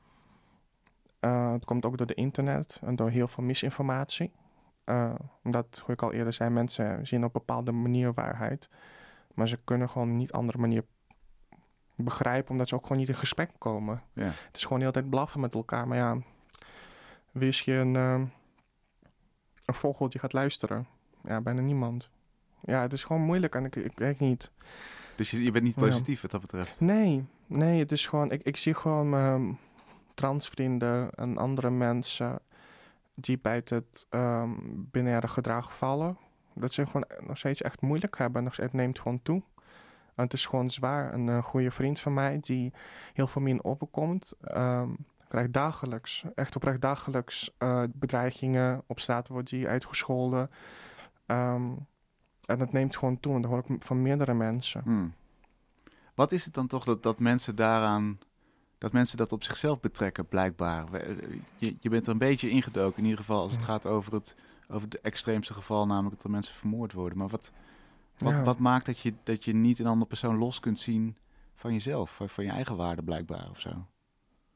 Het komt ook door de internet en door heel veel misinformatie. Omdat, hoe ik al eerder zei, mensen zien op een bepaalde manier waarheid. Maar ze kunnen gewoon een niet andere manier begrijpen, omdat ze ook gewoon niet in gesprek komen. Ja. Het is gewoon de hele tijd blaffen met elkaar. Maar ja, wist je een vogel die gaat luisteren? Ja, bijna niemand. Ja, het is gewoon moeilijk en ik weet niet. Dus je bent niet positief wat dat betreft? Nee, het is gewoon... Ik zie gewoon mijn transvrienden en andere mensen die bij het binaire gedrag vallen. Dat ze gewoon nog steeds echt moeilijk hebben. Het neemt gewoon toe. En het is gewoon zwaar. Een goede vriend van mij die heel veel min overkomt, krijgt dagelijks, echt oprecht dagelijks bedreigingen. Op straat wordt hij uitgescholden. En dat neemt gewoon toe. En dat hoor ik van meerdere mensen. Wat is het dan toch dat mensen dat mensen dat op zichzelf betrekken, blijkbaar? Je bent er een beetje ingedoken, in ieder geval als het gaat over het extreemste geval, namelijk dat er mensen vermoord worden. Maar wat maakt dat je niet een andere persoon los kunt zien van jezelf, van je eigen waarde blijkbaar of zo?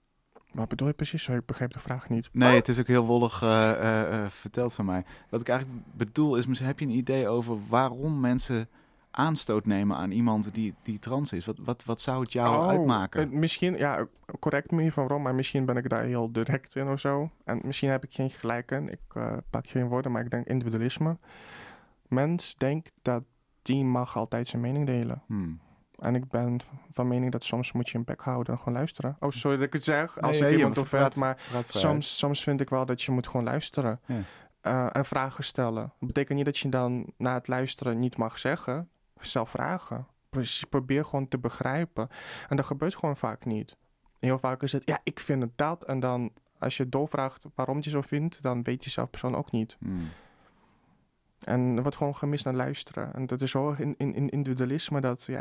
Wat bedoel je precies? Sorry, ik begreep de vraag niet. Nee, het is ook heel wollig verteld van mij. Wat ik eigenlijk bedoel is, heb je een idee over waarom mensen aanstoot nemen aan iemand die trans is? Wat zou het jou uitmaken? Misschien, ja, correct me van waarom, maar misschien ben ik daar heel direct in of zo. En misschien heb ik geen gelijk in. Ik pak geen woorden, maar ik denk individualisme. Mens denkt dat die mag altijd zijn mening delen. En ik ben van mening dat soms moet je een bek houden en gewoon luisteren. Oh, sorry dat ik het zeg als ik iemand offend, maar soms vind ik wel dat je moet gewoon luisteren. Ja. En vragen stellen. Dat betekent niet dat je dan na het luisteren niet mag zeggen. Stel vragen. Probeer gewoon te begrijpen. En dat gebeurt gewoon vaak niet. Heel vaak is het, ja, ik vind het dat. En dan, als je doorvraagt waarom je zo vindt, dan weet je zelf persoon ook niet. En er wordt gewoon gemist naar luisteren. En dat is zo in individualisme dat, ja,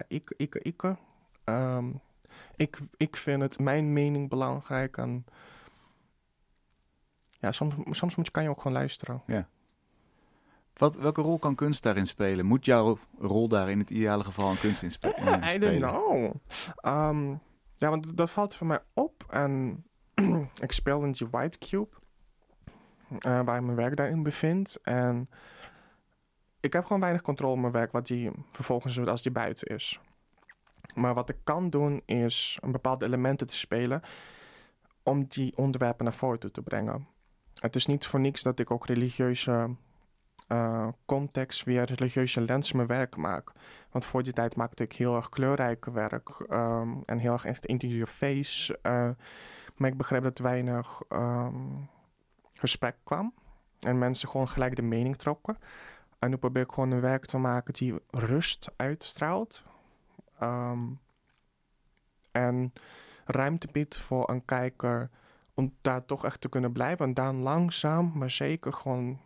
ik vind mijn mening belangrijk. En ja, soms kan je ook gewoon luisteren. Ja. Welke rol kan kunst daarin spelen? Moet jouw rol daar in het ideale geval een kunst in spelen? I don't know. Ja, want dat valt voor mij op. En ik speel in die White Cube, waar ik mijn werk daarin bevind. En ik heb gewoon weinig controle op mijn werk, wat die vervolgens doet als die buiten is. Maar wat ik kan doen, is een bepaalde elementen te spelen om die onderwerpen naar voren toe te brengen. Het is niet voor niks dat ik ook religieuze context via religieuze lens mijn werk maak. Want voor die tijd maakte ik heel erg kleurrijk werk en heel erg echt into your face. Maar ik begreep dat weinig gesprek kwam en mensen gewoon gelijk de mening trokken. En nu probeer ik gewoon een werk te maken die rust uitstraalt. En ruimte biedt voor een kijker om daar toch echt te kunnen blijven. En dan langzaam, maar zeker gewoon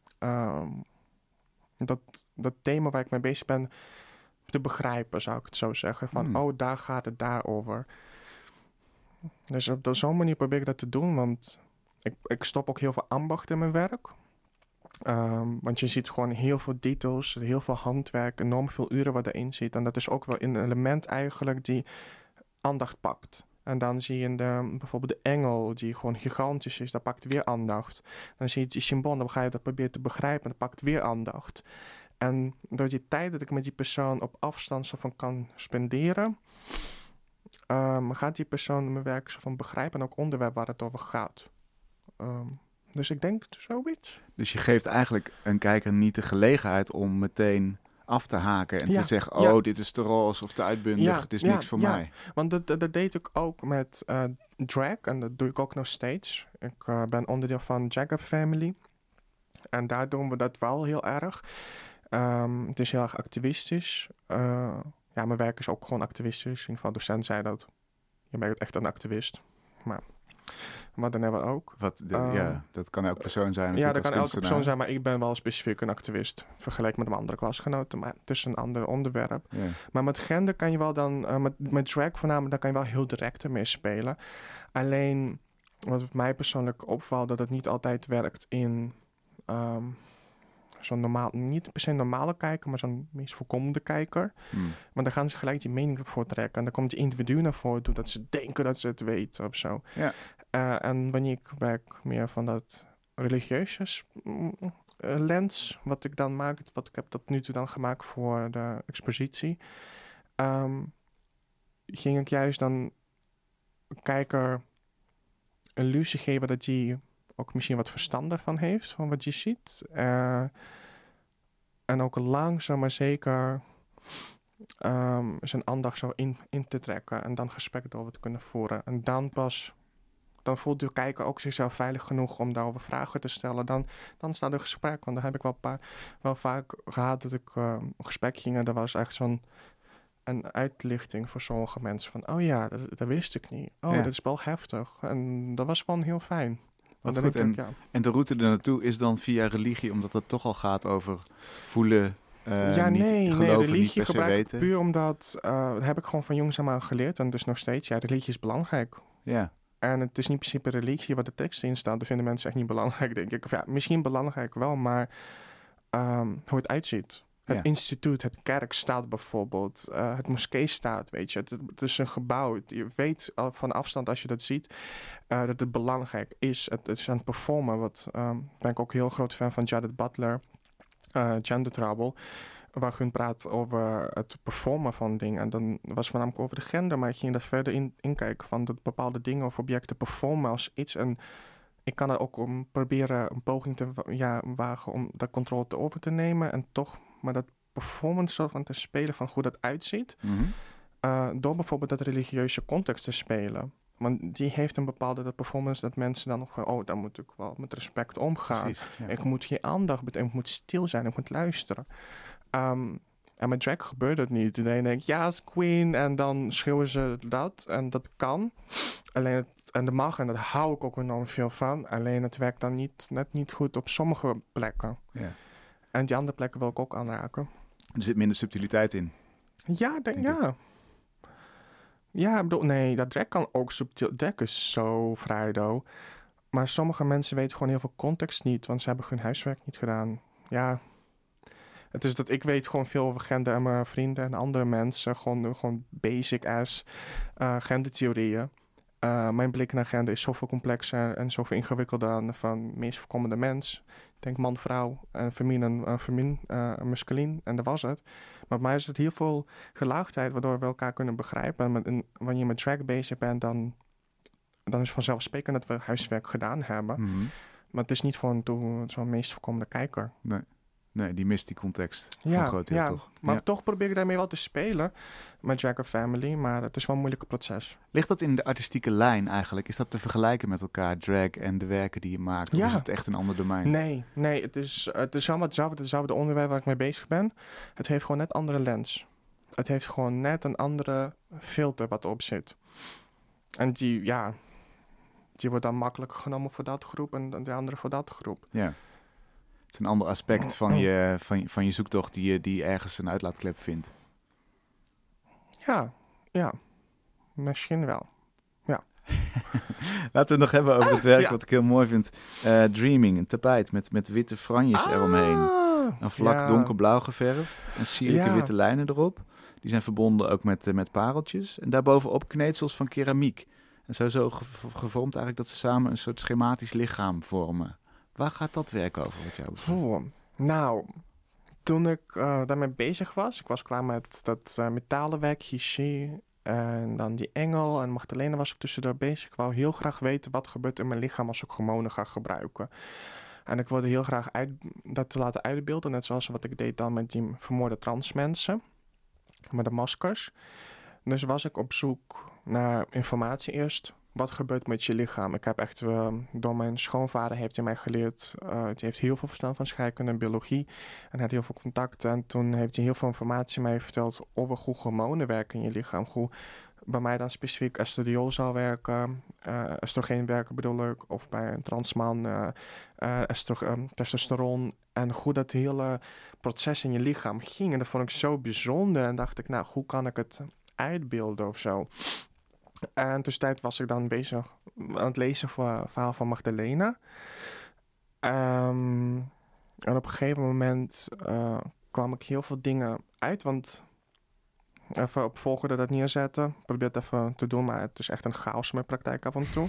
dat thema waar ik mee bezig ben te begrijpen, zou ik het zo zeggen. Van, daar gaat het daarover. Dus op zo'n manier probeer ik dat te doen, want ik stop ook heel veel ambacht in mijn werk. Want je ziet gewoon heel veel details, heel veel handwerk, enorm veel uren wat erin zit. En dat is ook wel een element eigenlijk die aandacht pakt. En dan zie je bijvoorbeeld de engel, die gewoon gigantisch is, dat pakt weer aandacht. Dan zie je die symbool, dan ga je dat proberen te begrijpen, dat pakt weer aandacht. En door die tijd dat ik met die persoon op afstand zo van kan spenderen, gaat die persoon mijn werk zo van begrijpen en ook onderwerp waar het over gaat. Dus ik denk zoiets. Dus je geeft eigenlijk een kijker niet de gelegenheid om meteen af te haken en te zeggen, dit is te roze of te uitbundig, het is niks voor mij. Want dat deed ik ook met drag en dat doe ik ook nog steeds. Ik ben onderdeel van Jagger Family en daar doen we dat wel heel erg. Het is heel erg activistisch. Mijn werk is ook gewoon activistisch. In ieder geval docent zei dat. Je bent echt een activist. Maar dan hebben we ook. Dat kan elk persoon zijn. Ja, dat kan elke persoon zijn, maar ik ben wel specifiek een activist. Vergeleken met mijn andere klasgenoten, maar het is een ander onderwerp. Yeah. Maar met gender kan je wel dan, met drag voornamelijk, daar kan je wel heel direct mee spelen. Alleen, wat mij persoonlijk opvalt, dat het niet altijd werkt in zo'n normaal, niet per se normale kijker, maar zo'n meest voorkomende kijker. Want dan gaan ze gelijk die mening voor trekken. En dan komt die individu naar voren toe dat ze denken dat ze het weten of zo. Yeah. En wanneer ik werk meer van dat religieuze lens, wat ik dan maak, wat ik heb tot nu toe dan gemaakt voor de expositie, ging ik juist dan een kijker een illusie geven dat die ook misschien wat verstand ervan heeft, van wat je ziet. En ook langzaam maar zeker zijn aandacht zo in te trekken en dan gesprekken erover te kunnen voeren. En dan voelt de kijker ook zichzelf veilig genoeg om daarover vragen te stellen. Dan staat er gesprek. Want dan heb ik wel vaak gehad dat ik op gesprek ging en er was echt een uitlichting voor sommige mensen van, oh ja, dat wist ik niet. Oh, dat is wel heftig. En dat was gewoon heel fijn. Wat goed. En de route er naartoe is dan via religie, omdat het toch al gaat over voelen, niet geloven, niet per se weten. Puur omdat, dat heb ik gewoon van jongs aan geleerd. En dus nog steeds, religie is belangrijk. Ja. En het is niet in principe religie wat de tekst in staat. Dat vinden mensen echt niet belangrijk, denk ik. Of misschien belangrijk wel, maar hoe het uitziet. Het instituut, het kerk staat bijvoorbeeld. Het moskee staat, weet je. Het is een gebouw. Je weet van afstand als je dat ziet dat het belangrijk is. Het is aan het performen. Ben ik ook heel groot fan van Judith Butler. Gender Trouble. Waar hun praat over het performen van dingen. En dan was het voornamelijk over de gender. Maar ik ging daar verder inkijken van dat bepaalde dingen of objecten performen als iets. En ik kan er ook om proberen een poging te wagen om dat controle over te nemen. En toch maar dat performance soort van te spelen van hoe dat uitziet. Mm-hmm. Door bijvoorbeeld dat religieuze context te spelen. Want die heeft een bepaalde performance dat mensen dan nog van... dan moet ik wel met respect omgaan. Precies, ja. Ik moet geen aandacht betalen. Ik moet stil zijn. Ik moet luisteren. En met drag gebeurt het niet. Iedereen denkt, ja, is queen. En dan schreeuwen ze dat. En dat kan. Alleen en dat mag. En daar hou ik ook enorm veel van. Alleen het werkt dan net niet goed op sommige plekken. Ja. En die andere plekken wil ik ook aanraken. Er zit minder subtiliteit in. Ja, ja. Ja, ik bedoel, nee, dat drag kan ook subtiel. Drag is zo vrij, though. Maar sommige mensen weten gewoon heel veel context niet. Want ze hebben hun huiswerk niet gedaan. Ja... Het is dat ik weet gewoon veel over gender en mijn vrienden en andere mensen. Gewoon basic-ass gendertheorieën. Mijn blik naar gender is zoveel complexer en zoveel ingewikkelder dan van de meest voorkomende mens. Ik denk man, vrouw, feminin, masculin en dat was het. Maar bij mij is het heel veel gelaagdheid waardoor we elkaar kunnen begrijpen. En wanneer je met drag bezig bent, dan is het vanzelfsprekend dat we huiswerk gedaan hebben. Mm-hmm. Maar het is niet voor zo'n meest voorkomende kijker. Nee, die mist die context voor een groot deel, toch? Maar toch probeer ik daarmee wel te spelen met Drag of Family, maar het is wel een moeilijke proces. Ligt dat in de artistieke lijn eigenlijk? Is dat te vergelijken met elkaar, drag en de werken die je maakt? Of is het echt een ander domein? Nee, het is allemaal hetzelfde onderwerp waar ik mee bezig ben. Het heeft gewoon net andere lens. Het heeft gewoon net een andere filter wat erop zit. En die wordt dan makkelijk genomen voor dat groep en de andere voor dat groep. Ja. Het is een ander aspect van je zoektocht die ergens een uitlaatklep vindt. Ja. Misschien wel. Ja. Laten we het nog hebben over het werk wat ik heel mooi vind. Dreaming, een tapijt met witte franjes eromheen. Een vlak donkerblauw geverfd en sierlijke witte lijnen erop. Die zijn verbonden ook met pareltjes. En daarbovenop kneedsels van keramiek. En zo gevormd eigenlijk dat ze samen een soort schematisch lichaam vormen. Waar gaat dat werk over, wat jou betreft? Nou, toen ik daarmee bezig was... Ik was klaar met dat metalen werk, Giché... En dan die engel en Magdalena was ik tussendoor bezig. Ik wou heel graag weten wat gebeurt in mijn lichaam als ik hormonen ga gebruiken. En ik wilde heel graag dat te laten uitbeelden. Net zoals wat ik deed dan met die vermoorde trans mensen. Met de maskers. Dus was ik op zoek naar informatie eerst. Wat gebeurt met je lichaam? Ik heb echt door mijn schoonvader heeft hij mij geleerd. Die heeft heel veel verstand van scheikunde en biologie. En had heel veel contact. En toen heeft hij heel veel informatie mij verteld over hoe hormonen werken in je lichaam. Hoe bij mij dan specifiek estradiol zou werken. Oestrogeen werken bedoel ik. Of bij een transman testosteron. En hoe dat hele proces in je lichaam ging. En dat vond ik zo bijzonder. En dacht ik, nou, hoe kan ik het uitbeelden of zo? En tussentijd was ik dan bezig aan het lezen voor het verhaal van Magdalena. En op een gegeven moment kwam ik heel veel dingen uit. Want even op volgorde dat neerzetten. Ik probeer het even te doen, maar het is echt een chaos in mijn praktijk af en toe.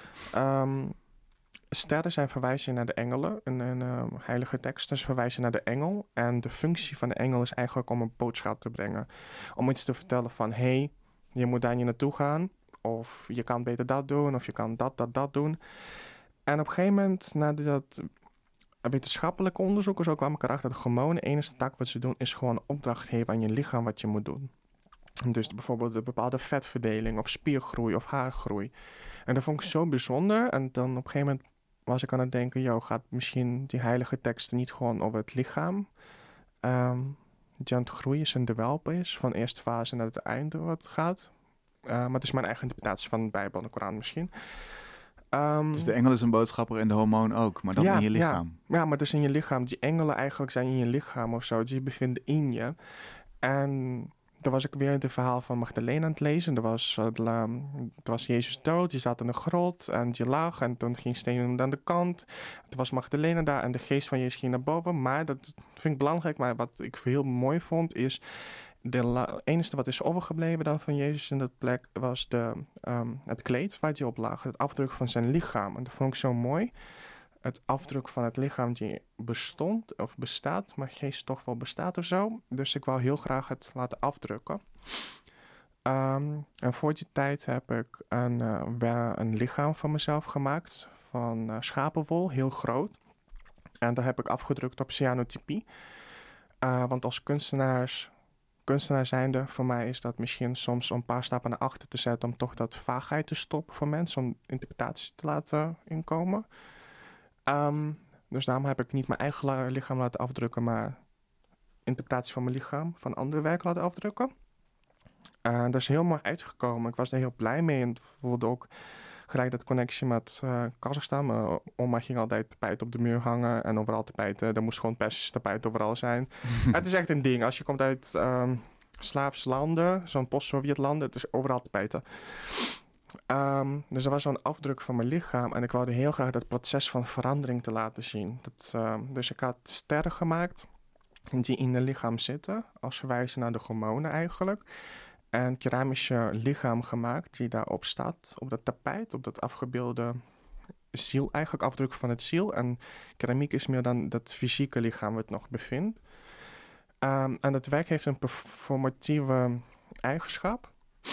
Sterren zijn verwijzingen naar de engelen. In heilige teksten verwijzen naar de engel. En de functie van de engel is eigenlijk om een boodschap te brengen. Om iets te vertellen van, hey, je moet daar niet naartoe gaan. Of je kan beter dat doen. Of je kan dat doen. En op een gegeven moment, nadat wetenschappelijke onderzoeken zo kwam ik erachter dat hormonen, de enige taak wat ze doen, is gewoon een opdracht geven aan je lichaam wat je moet doen. Dus bijvoorbeeld een bepaalde vetverdeling of spiergroei of haargroei. En dat vond ik zo bijzonder. En dan op een gegeven moment was ik aan het denken, gaat misschien die heilige teksten niet gewoon over het lichaam die aan het groeien is en developen is, van de eerste fase naar het einde wat gaat. Maar het is mijn eigen interpretatie van de Bijbel en de Koran misschien. Dus de engel is een boodschapper en de hormoon ook, maar dan in je lichaam. Ja, maar dus in je lichaam. Die engelen eigenlijk zijn in je lichaam of zo. Die bevinden in je. En was ik weer het verhaal van Magdalena aan het lezen. Er was Jezus dood, die zat in de grot en die lag. En toen ging Steven aan de kant. Toen was Magdalena daar en de geest van Jezus ging naar boven. Maar dat vind ik belangrijk. Maar wat ik heel mooi vond is... Het enige wat is overgebleven dan van Jezus in dat plek was het kleed waar hij op lag. Het afdruk van zijn lichaam. En dat vond ik zo mooi. Het afdruk van het lichaam die bestond of bestaat, maar geest toch wel bestaat of zo. Dus ik wou heel graag het laten afdrukken. En voor die tijd heb ik een lichaam van mezelf gemaakt van schapenwol, heel groot. En dat heb ik afgedrukt op cyanotypie. Want als kunstenaar zijnde, voor mij is dat misschien soms een paar stappen naar achter te zetten om toch dat vaagheid te stoppen voor mensen, om interpretatie te laten inkomen. Dus daarom heb ik niet mijn eigen lichaam laten afdrukken, maar interpretatie van mijn lichaam, van andere werken laten afdrukken. Dat is heel mooi uitgekomen. Ik was er heel blij mee en het voelde ook gelijk dat connectie met Kazachstan. Mijn oma ging altijd tapijt op de muur hangen en overal tapijten. Er moest gewoon Persische tapijt overal zijn. Het is echt een ding. Als je komt uit Slaafse landen, zo'n post-Sovjet-landen, het is overal tapijten. Dus er was zo'n afdruk van mijn lichaam en ik wilde heel graag dat proces van verandering te laten zien. Dus ik had sterren gemaakt die in het lichaam zitten, als verwijzen naar de hormonen eigenlijk. En keramische lichaam gemaakt die daarop staat, op dat tapijt, op dat afgebeelde ziel, eigenlijk afdruk van het ziel. En keramiek is meer dan dat fysieke lichaam wat het nog bevindt. En het werk heeft een performatieve eigenschap.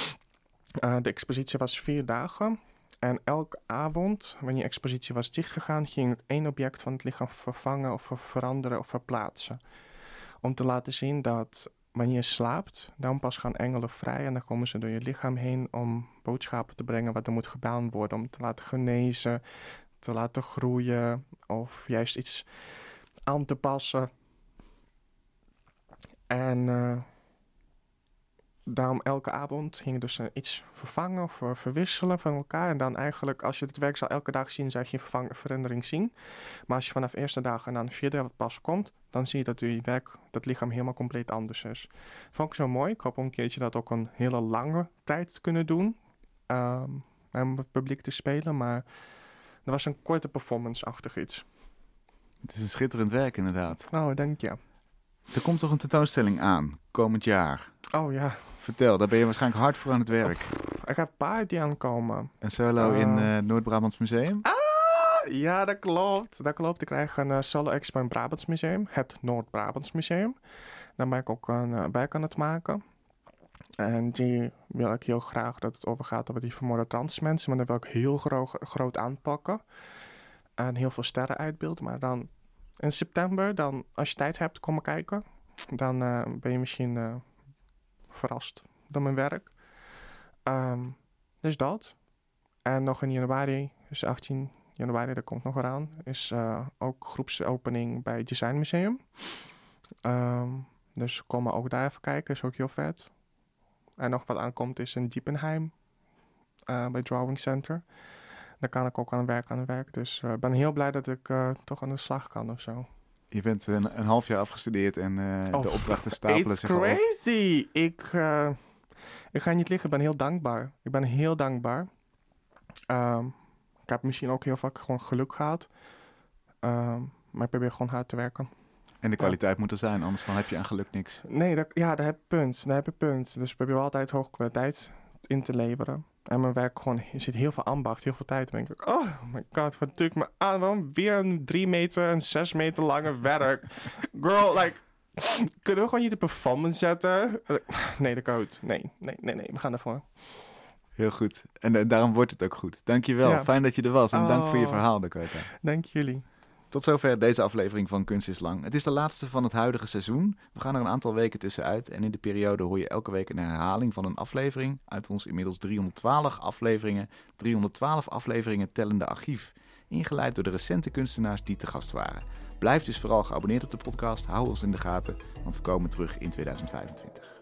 De expositie was 4 dagen. En elke avond, wanneer de expositie was dichtgegaan, ging ik 1 object van het lichaam vervangen of veranderen of verplaatsen. Om te laten zien dat wanneer je slaapt, dan pas gaan engelen vrij. En dan komen ze door je lichaam heen om boodschappen te brengen wat er moet gedaan worden. Om te laten genezen, te laten groeien of juist iets aan te passen. En daarom elke avond ging dus iets vervangen of verwisselen van elkaar. En dan eigenlijk, als je het werk zal elke dag zien, zou je geen verandering zien. Maar als je vanaf de eerste dag en dan de 4e pas komt, dan zie je dat je werk, dat lichaam helemaal compleet anders is. Vond ik zo mooi. Ik hoop een keertje dat ook een hele lange tijd te kunnen doen. Om het publiek te spelen. Maar er was een korte performance-achtig iets. Het is een schitterend werk inderdaad. Oh, dank je. Er komt toch een tentoonstelling aan, komend jaar? Oh ja. Vertel, daar ben je waarschijnlijk hard voor aan het werk. Ik heb een paar die aankomen. Een solo in het Noord-Brabants Museum? Ja, dat klopt. Ik krijg een solo-expo in het Brabants Museum. Het Noord-Brabants Museum. Daar ben ik ook een werk aan het maken. En die wil ik heel graag dat het overgaat over die vermoorde transmensen. Maar dan wil ik heel groot aanpakken. En heel veel sterren uitbeelden. Maar dan in september, dan, als je tijd hebt, kom maar kijken. Dan ben je misschien verrast door mijn werk. Dus dat. En nog in januari, dus 18 januari, dat komt nog eraan, is ook groepsopening bij het Design Museum. Dus kom maar ook daar even kijken, is ook heel vet. En nog wat aankomt is in Diepenheim, bij Drawing Center. Daar kan ik ook aan werk. Dus ik ben heel blij dat ik toch aan de slag kan of zo. Je bent een half jaar afgestudeerd en de opdrachten stapelen It's zich al op. crazy! Ik ga niet liggen, ik ben heel dankbaar. Ik heb misschien ook heel vaak gewoon geluk gehad. Maar ik probeer gewoon hard te werken. En de kwaliteit moet er zijn, anders dan heb je aan geluk niks. Nee, daar heb je punt. Dus ik probeer altijd hoge kwaliteit in te leveren. En mijn werk gewoon, er zit heel veel ambacht, heel veel tijd. Dan denk ik, oh my god, wat druk me aan. Waarom weer een 3 meter en 6 meter lange werk? Girl, like, kunnen we gewoon niet de performance zetten? Nee, de code. Nee, we gaan ervoor. Heel goed. En daarom wordt het ook goed. Dankjewel. Ja. Fijn dat je er was. En dank voor je verhaal, Dakota. Dank jullie. Tot zover deze aflevering van Kunst is Lang. Het is de laatste van het huidige seizoen. We gaan er een aantal weken tussenuit. En in de periode hoor je elke week een herhaling van een aflevering uit ons inmiddels 312 afleveringen tellende archief. Ingeleid door de recente kunstenaars die te gast waren. Blijf dus vooral geabonneerd op de podcast. Hou ons in de gaten, want we komen terug in 2025.